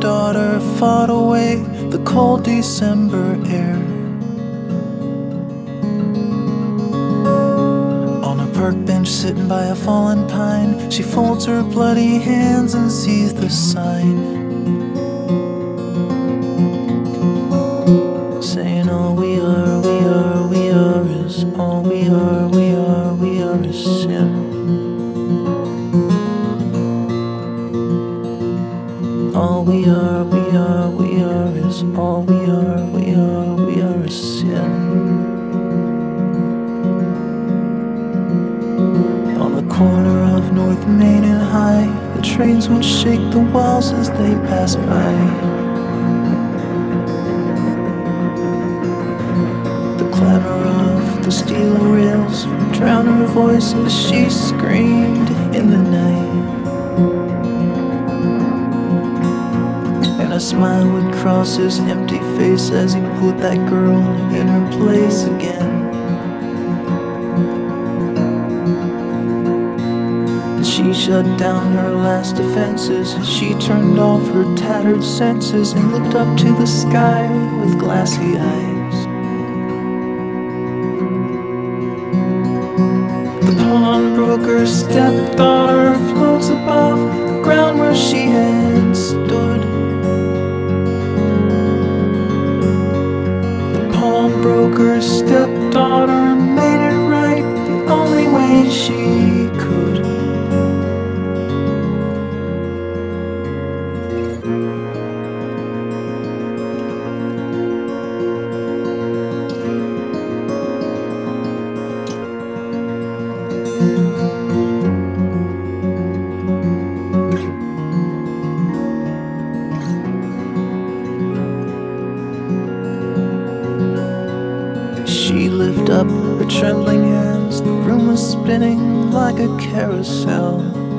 stepdaughter fought away the cold December air. On a park bench sitting by a fallen pine, she folds her bloody hands and sees the sign, saying all we are, we are, we are is all we are, we are, we are is sin. All we are, we are, we are is all we are, we are, we are is sin. On the corner of North Main and High, the trains would shake the walls as they passed by. The clamor of the steel rails drowned her voice as she screamed in the night. A smile would cross his empty face as he put that girl in her place again. And she shut down her last defenses. She turned off her tattered senses and looked up to the sky with glassy eyes. The pawnbroker's stepdaughter floats above the ground where she had stood. Pawnbroker's stepdaughter made it right the only way she could. She lifted up her trembling hands, the room was spinning like a carousel.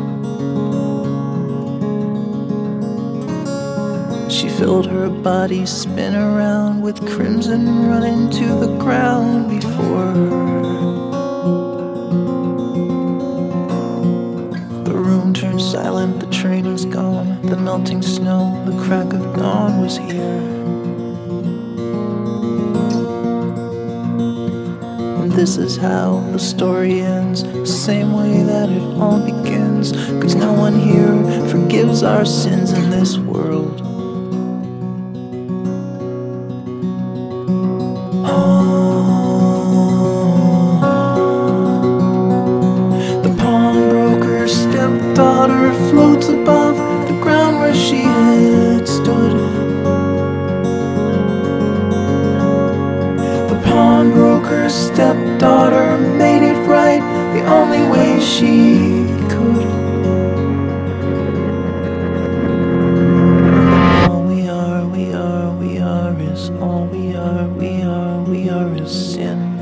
She felt her body spin around with crimson running to the ground before her. The room turned silent, the train was gone, the melting snow, the crack of dawn was here. This is how the story ends, the same way that it all begins, 'cause no one here forgives our sins in this world. The pawnbroker's stepdaughter floats above the ground where she had stood. The pawnbroker's stepdaughter made it right the only way she could. All we are, we are, we are is all we are, we are, we are is sin.